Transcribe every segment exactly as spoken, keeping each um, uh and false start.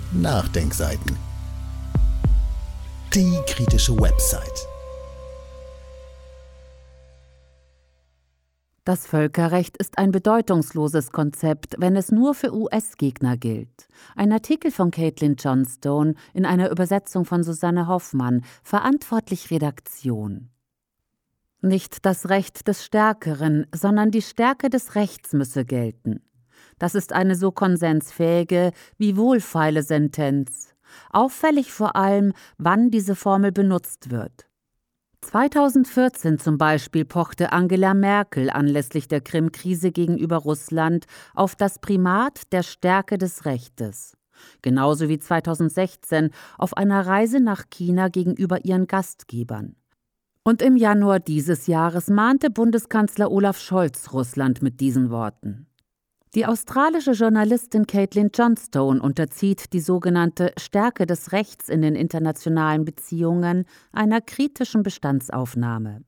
Nachdenkseiten. Die kritische Website. Das Völkerrecht ist ein bedeutungsloses Konzept, wenn es nur für U S-Gegner gilt. Ein Artikel von Caitlin Johnstone in einer Übersetzung von Susanne Hoffmann, verantwortlich Redaktion. Nicht das Recht des Stärkeren, sondern die Stärke des Rechts müsse gelten. Das ist eine so konsensfähige wie wohlfeile Sentenz. Auffällig vor allem, wann diese Formel benutzt wird. zweitausendvierzehn zum Beispiel pochte Angela Merkel anlässlich der Krim-Krise gegenüber Russland auf das Primat der Stärke des Rechtes. Genauso wie zweitausendsechzehn auf einer Reise nach China gegenüber ihren Gastgebern. Und im Januar dieses Jahres mahnte Bundeskanzler Olaf Scholz Russland mit diesen Worten. Die australische Journalistin Caitlin Johnstone unterzieht die sogenannte Stärke des Rechts in den internationalen Beziehungen einer kritischen Bestandsaufnahme.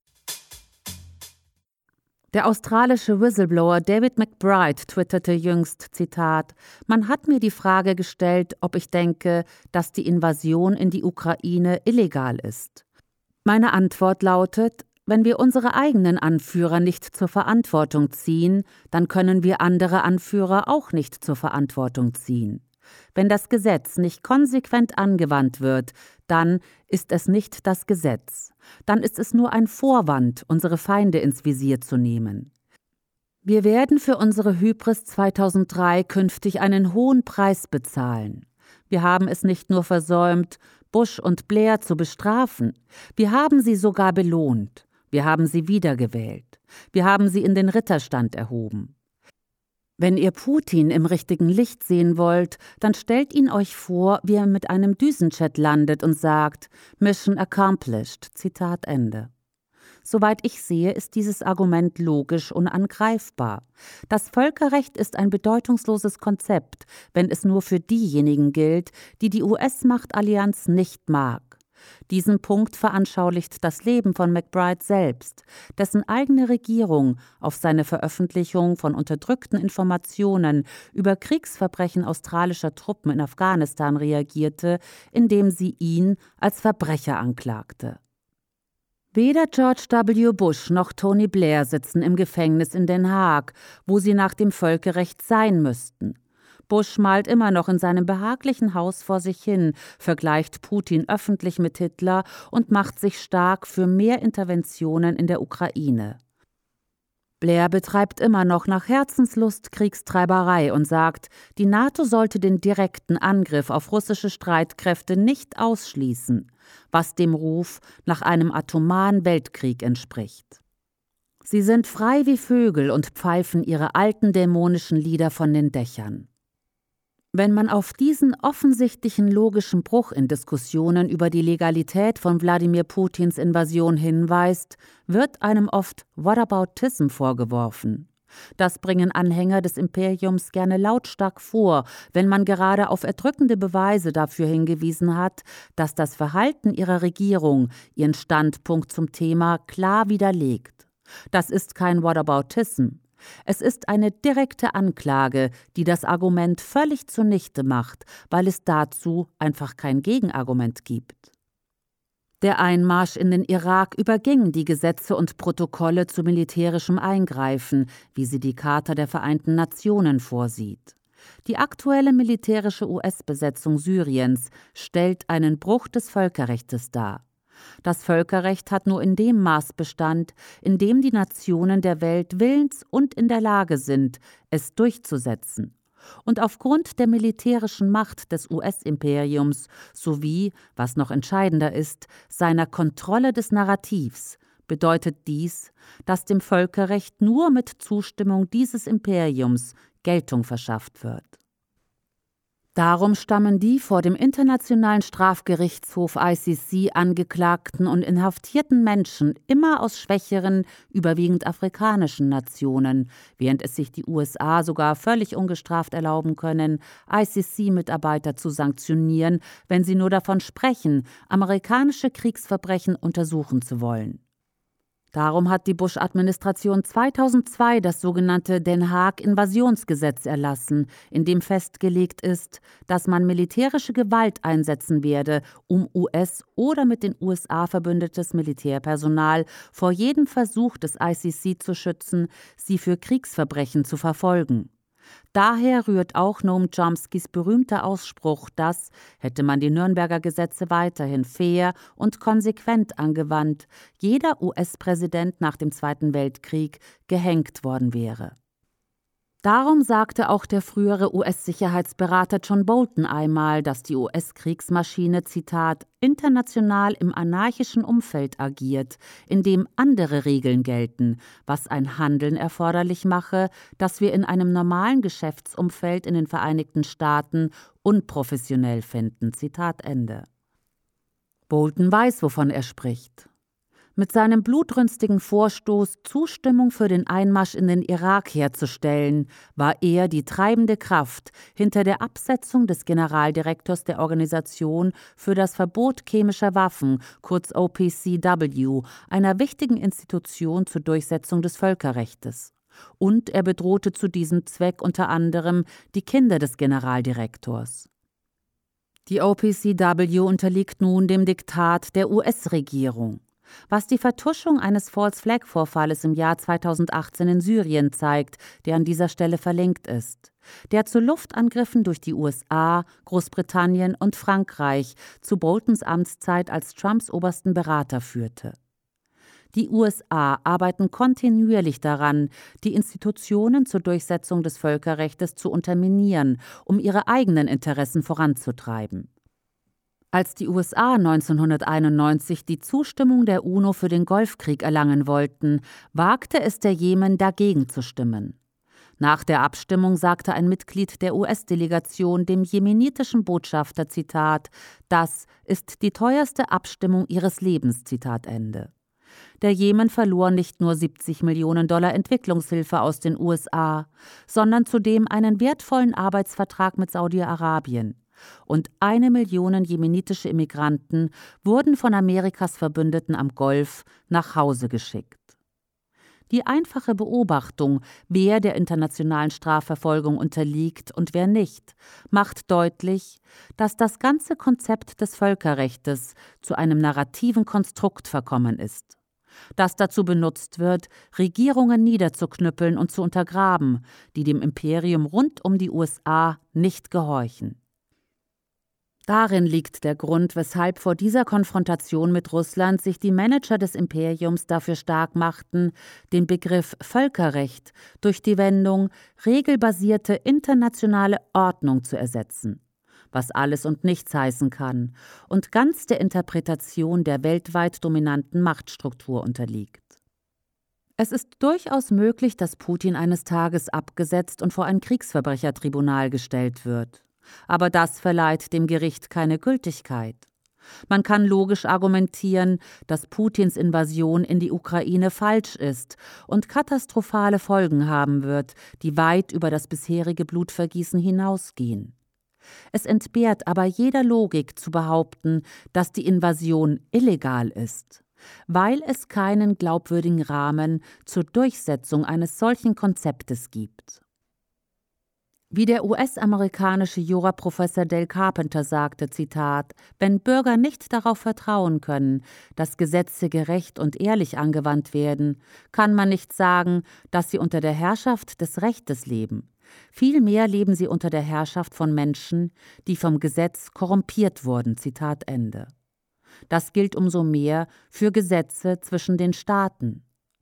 Der australische Whistleblower David McBride twitterte jüngst, Zitat, „Man hat mir die Frage gestellt, ob ich denke, dass die Invasion in die Ukraine illegal ist. Meine Antwort lautet, wenn wir unsere eigenen Anführer nicht zur Verantwortung ziehen, dann können wir andere Anführer auch nicht zur Verantwortung ziehen. Wenn das Gesetz nicht konsequent angewandt wird, dann ist es nicht das Gesetz. Dann ist es nur ein Vorwand, unsere Feinde ins Visier zu nehmen. Wir werden für unsere Hybris zweitausenddrei künftig einen hohen Preis bezahlen. Wir haben es nicht nur versäumt, Bush und Blair zu bestrafen, wir haben sie sogar belohnt. Wir haben sie wiedergewählt. Wir haben sie in den Ritterstand erhoben. Wenn ihr Putin im richtigen Licht sehen wollt, dann stellt ihn euch vor, wie er mit einem Düsenjet landet und sagt, Mission accomplished, Zitat Ende. Soweit ich sehe, ist dieses Argument logisch unangreifbar. Das Völkerrecht ist ein bedeutungsloses Konzept, wenn es nur für diejenigen gilt, die die U S-Machtallianz nicht mag. Diesen Punkt veranschaulicht das Leben von McBride selbst, dessen eigene Regierung auf seine Veröffentlichung von unterdrückten Informationen über Kriegsverbrechen australischer Truppen in Afghanistan reagierte, indem sie ihn als Verbrecher anklagte. Weder George W. Bush noch Tony Blair sitzen im Gefängnis in Den Haag, wo sie nach dem Völkerrecht sein müssten. Bush malt immer noch in seinem behaglichen Haus vor sich hin, vergleicht Putin öffentlich mit Hitler und macht sich stark für mehr Interventionen in der Ukraine. Blair betreibt immer noch nach Herzenslust Kriegstreiberei und sagt, die NATO sollte den direkten Angriff auf russische Streitkräfte nicht ausschließen, was dem Ruf nach einem atomaren Weltkrieg entspricht. Sie sind frei wie Vögel und pfeifen ihre alten dämonischen Lieder von den Dächern. Wenn man auf diesen offensichtlichen logischen Bruch in Diskussionen über die Legalität von Wladimir Putins Invasion hinweist, wird einem oft Whataboutism vorgeworfen. Das bringen Anhänger des Imperiums gerne lautstark vor, wenn man gerade auf erdrückende Beweise dafür hingewiesen hat, dass das Verhalten ihrer Regierung ihren Standpunkt zum Thema klar widerlegt. Das ist kein Whataboutism. Es ist eine direkte Anklage, die das Argument völlig zunichte macht, weil es dazu einfach kein Gegenargument gibt. Der Einmarsch in den Irak überging die Gesetze und Protokolle zu militärischem Eingreifen, wie sie die Charta der Vereinten Nationen vorsieht. Die aktuelle militärische U S-Besetzung Syriens stellt einen Bruch des Völkerrechts dar. Das Völkerrecht hat nur in dem Maß Bestand, in dem die Nationen der Welt willens und in der Lage sind, es durchzusetzen. Und aufgrund der militärischen Macht des U S-Imperiums sowie, was noch entscheidender ist, seiner Kontrolle des Narrativs, bedeutet dies, dass dem Völkerrecht nur mit Zustimmung dieses Imperiums Geltung verschafft wird. Darum stammen die vor dem Internationalen Strafgerichtshof I C C angeklagten und inhaftierten Menschen immer aus schwächeren, überwiegend afrikanischen Nationen, während es sich die U S A sogar völlig ungestraft erlauben können, I C C-Mitarbeiter zu sanktionieren, wenn sie nur davon sprechen, amerikanische Kriegsverbrechen untersuchen zu wollen. Darum hat die Bush-Administration zweitausendzwei das sogenannte Den Haag-Invasionsgesetz erlassen, in dem festgelegt ist, dass man militärische Gewalt einsetzen werde, um U S- oder mit den U S A verbündetes Militärpersonal vor jedem Versuch des I C C zu schützen, sie für Kriegsverbrechen zu verfolgen. Daher rührt auch Noam Chomskys berühmter Ausspruch, dass, hätte man die Nürnberger Gesetze weiterhin fair und konsequent angewandt, jeder U S-Präsident nach dem Zweiten Weltkrieg gehängt worden wäre. Darum sagte auch der frühere U S-Sicherheitsberater John Bolton einmal, dass die U S-Kriegsmaschine, Zitat, international im anarchischen Umfeld agiert, in dem andere Regeln gelten, was ein Handeln erforderlich mache, das wir in einem normalen Geschäftsumfeld in den Vereinigten Staaten unprofessionell finden. Zitat Ende. Bolton weiß, wovon er spricht. Mit seinem blutrünstigen Vorstoß, Zustimmung für den Einmarsch in den Irak herzustellen, war er die treibende Kraft hinter der Absetzung des Generaldirektors der Organisation für das Verbot chemischer Waffen, kurz O P C W, einer wichtigen Institution zur Durchsetzung des Völkerrechtes. Und er bedrohte zu diesem Zweck unter anderem die Kinder des Generaldirektors. Die O P C W unterliegt nun dem Diktat der U S-Regierung. Was die Vertuschung eines False-Flag-Vorfalles im Jahr zweitausendachtzehn in Syrien zeigt, der an dieser Stelle verlinkt ist, der zu Luftangriffen durch die U S A, Großbritannien und Frankreich zu Boltons Amtszeit als Trumps obersten Berater führte. Die U S A arbeiten kontinuierlich daran, die Institutionen zur Durchsetzung des Völkerrechts zu unterminieren, um ihre eigenen Interessen voranzutreiben. Als die U S A neunzehnhunderteinundneunzig die Zustimmung der UNO für den Golfkrieg erlangen wollten, wagte es der Jemen, dagegen zu stimmen. Nach der Abstimmung sagte ein Mitglied der U S-Delegation dem jemenitischen Botschafter, Zitat, das ist die teuerste Abstimmung ihres Lebens, Zitat Ende. Der Jemen verlor nicht nur siebzig Millionen Dollar Entwicklungshilfe aus den U S A, sondern zudem einen wertvollen Arbeitsvertrag mit Saudi-Arabien. Und eine Million jemenitische Immigranten wurden von Amerikas Verbündeten am Golf nach Hause geschickt. Die einfache Beobachtung, wer der internationalen Strafverfolgung unterliegt und wer nicht, macht deutlich, dass das ganze Konzept des Völkerrechtes zu einem narrativen Konstrukt verkommen ist, das dazu benutzt wird, Regierungen niederzuknüppeln und zu untergraben, die dem Imperium rund um die U S A nicht gehorchen. Darin liegt der Grund, weshalb vor dieser Konfrontation mit Russland sich die Manager des Imperiums dafür stark machten, den Begriff Völkerrecht durch die Wendung regelbasierte internationale Ordnung zu ersetzen, was alles und nichts heißen kann und ganz der Interpretation der weltweit dominanten Machtstruktur unterliegt. Es ist durchaus möglich, dass Putin eines Tages abgesetzt und vor ein Kriegsverbrechertribunal gestellt wird. Aber das verleiht dem Gericht keine Gültigkeit. Man kann logisch argumentieren, dass Putins Invasion in die Ukraine falsch ist und katastrophale Folgen haben wird, die weit über das bisherige Blutvergießen hinausgehen. Es entbehrt aber jeder Logik zu behaupten, dass die Invasion illegal ist, weil es keinen glaubwürdigen Rahmen zur Durchsetzung eines solchen Konzeptes gibt. Wie der U S-amerikanische Juraprofessor Dale Carpenter sagte, Zitat, wenn Bürger nicht darauf vertrauen können, dass Gesetze gerecht und ehrlich angewandt werden, kann man nicht sagen, dass sie unter der Herrschaft des Rechtes leben. Vielmehr leben sie unter der Herrschaft von Menschen, die vom Gesetz korrumpiert wurden. Zitat Ende. Das gilt umso mehr für Gesetze zwischen den Staaten.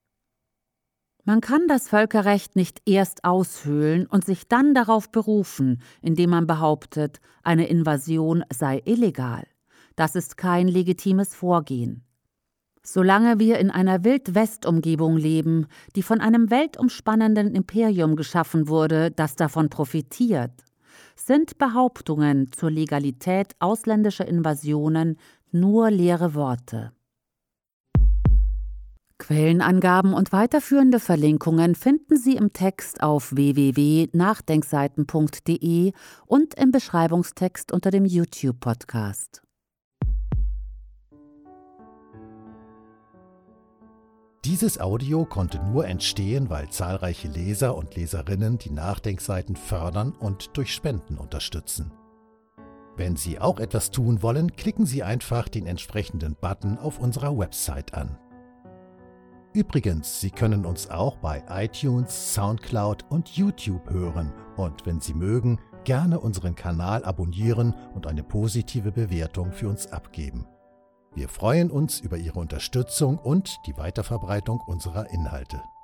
Man kann das Völkerrecht nicht erst aushöhlen und sich dann darauf berufen, indem man behauptet, eine Invasion sei illegal. Das ist kein legitimes Vorgehen. Solange wir in einer Wild-West-Umgebung leben, die von einem weltumspannenden Imperium geschaffen wurde, das davon profitiert, sind Behauptungen zur Legalität ausländischer Invasionen nur leere Worte. Quellenangaben und weiterführende Verlinkungen finden Sie im Text auf w w w punkt nachdenkseiten punkt d e und im Beschreibungstext unter dem YouTube-Podcast. Dieses Audio konnte nur entstehen, weil zahlreiche Leser und Leserinnen die Nachdenkseiten fördern und durch Spenden unterstützen. Wenn Sie auch etwas tun wollen, klicken Sie einfach den entsprechenden Button auf unserer Website an. Übrigens, Sie können uns auch bei iTunes, Soundcloud und YouTube hören und wenn Sie mögen, gerne unseren Kanal abonnieren und eine positive Bewertung für uns abgeben. Wir freuen uns über Ihre Unterstützung und die Weiterverbreitung unserer Inhalte.